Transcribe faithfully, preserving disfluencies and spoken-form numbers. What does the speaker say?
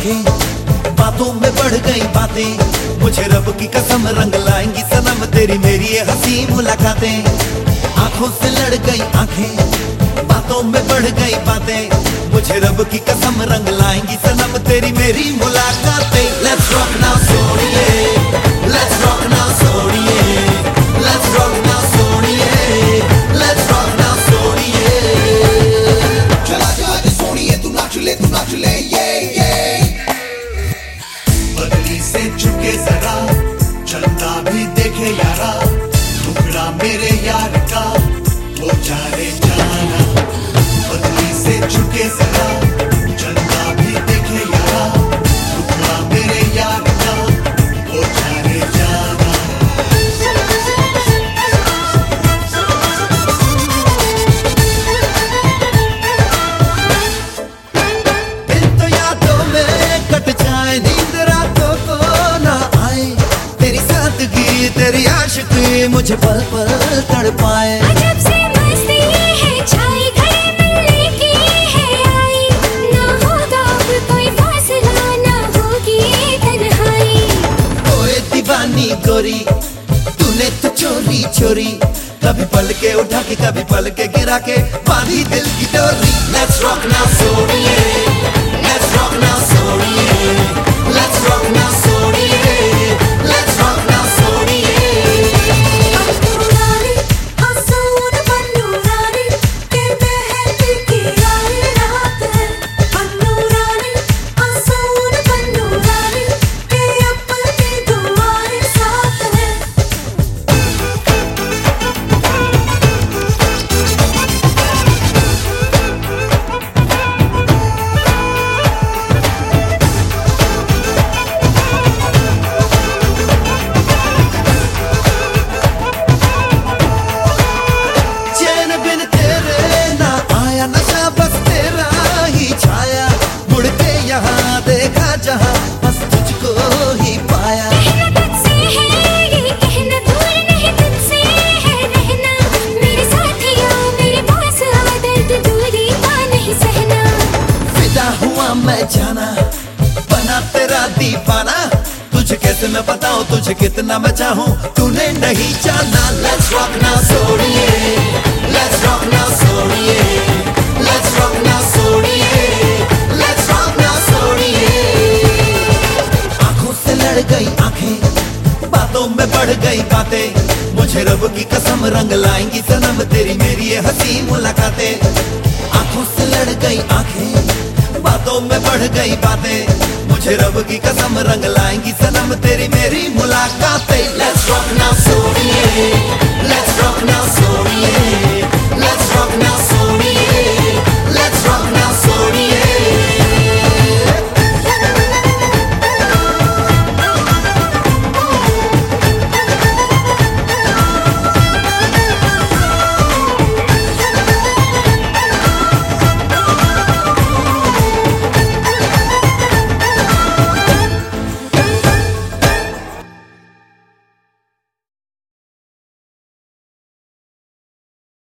आंखें, बातों में बढ़ गई बातें, मुझे रब की कसम रंग लाएंगी सनम तेरी मेरी ये हंसी मुलाकातें। आंखों से लड़ गई आंखें, बातों में बढ़ गई बातें, मुझे रब की कसम रंग लाएंगी सनम तेरी मेरी मुलाकातें। Let's rock now सोनिए, Let's rock now सोनिए, Let's rock now सोनिए, Let's rock now सोनिए। चला जा आज सोनिए तू नाच ले तू नाच ले ये ये। बदली से झुके जरा चलता भी देखे यारा, टुकड़ा मेरे यार का वो जाने जाना। बदली से झुके जरा चलता भी देखे यारा, टुकड़ा मेरे यार का वो जाने जाना। दिल तो यादों में कट जाए, नींद रातों को ना आए, तेरी सादगी तेरी आशिकी मुझे पल पल तड़पाए। अजब से मस्ती है छाई, घड़ी मिलने की है आई, ना होगा अब कोई फासला, ना होगी तन्हाई। ओए दीवानी गोरी तूने तो चोरी चोरी, कभी पल के उठा के कभी पल के गिरा के बांधी दिल की डोरी। Let's rock now सोनिए, Let's rock now सोनिए, Let's rock now सोनिए, Let's rock now सोनिए। पन्नूरानी हंसून पन्नूरानी के बहती की यारी रात है। पन्नूरानी हंसून पन्नूरानी के अपनी दुआएं साथ है। चैन बिन तेरे ना आया, नशा बस तेरा ही छाया, मुड़ के यहाँ देखा जहाँ बस तुझको ही पाया। कहना तुझसे है ये कहना, दूर नहीं तुझसे है रहना, मेरे साथिया मेरे पास आ, दर्द दूरी का नहीं सहना। फिदा हुआ मैं जाना, बना तेरा दीवाना, तुझे कैसे मैं बताऊं तुझे कितना मैं चाहूं, तूने नहीं जाना। Let's rock now सोनिए, Let's rock now सोनिए, Let's rock now सोनिए, Let's rock now सोनिए। आंखों से लड़ गई आंखें, बातों में बढ़ गई बातें, मुझे रब की कसम रंग लाएंगी सनम तेरी मेरी ये हंसी मुलाकातें। आंखों से लड़ गई आंखें, बातों में बढ़ गई बातें, मुझे रब की कसम रंग लाएंगी सनम तेरी मेरी मुलाकातें। Let's rock now सोनिए, Let's rock now सोनिए, Let's rock now सोनिए।